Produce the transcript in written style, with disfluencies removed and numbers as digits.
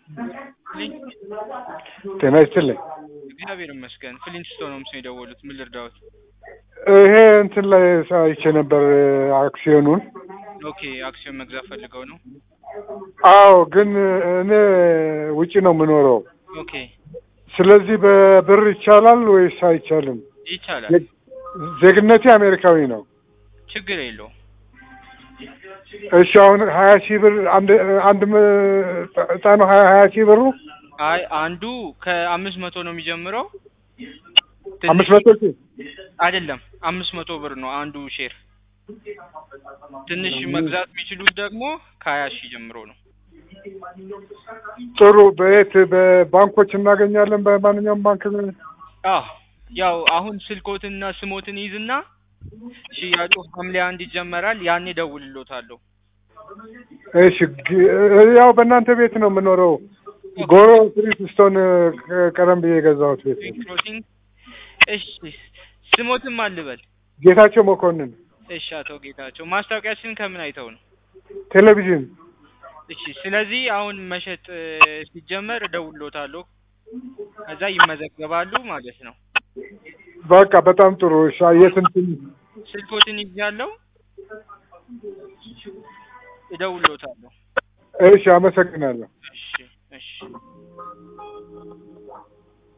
ጤና ይስጥልኝ። እግዚአብሔር ይመስገን። ፍሊንስቶን ነው የደወሉት። ምን ልርዳዎት? ይሄ እንትን ላይ አይቼ ነበር አክሲዮኑን። ኦኬ፣ አክሲዮን መግዛት ፈልገው ነው? አዎ፣ ግን እኔ ውጪ ነው የምኖረው። ኦኬ። ስለዚህ በብር ይቻላል ወይስ አይቻልም? ይቻላል። ዜግነቴ አሜሪካዊ ነው። ችግር የለውም። እሺ፣ አሁን 20,000 ብር አንድ እጣ ነው 20,000 ብሩ? አይ አንዱ ከ500 ነው የሚጀምረው። 500 አይደለም 500 ብር ነው አንዱ ሼር። ትንሽ መግዛት የሚችሉት ደግሞ ከ20,000 ጀምሮ ነው። ጥሩ። በባንኮች እናገኛለን? በማንኛውም ባንክ? ያው አሁን ስልኮትና ስሞትን ይዝና ሽያጩ ሐምሌ 1 ይጀመራል። ያኔ ደውልሎታለሁ። እሺ፣ ያው በእናንተ ቤት ነው የምኖረው። ጎሮ ፍሊንስቶን ቀደም ብዬ የገዛሁት ቤት ነው። እሺ፣ ስሞትም አልበል? ጌታቸው መኮንን። እሺ፣ አቶ ጌታቸው ማስታወቂያችን ከምን አይተው ነው? ቴሌቪዥን። እሺ፣ ስለዚህ አሁን መሸጥ ሲጀመር እደውልሎታለሁ። ከዛ ይመዘገባሉ ማለት ነው። በቃ በጣም ጥሩ። እሺ፣ የትንትን ስልኮትን ይዣለሁ፣ እደውልሎታለሁ። እሺ፣ አመሰግናለሁ። እሺ።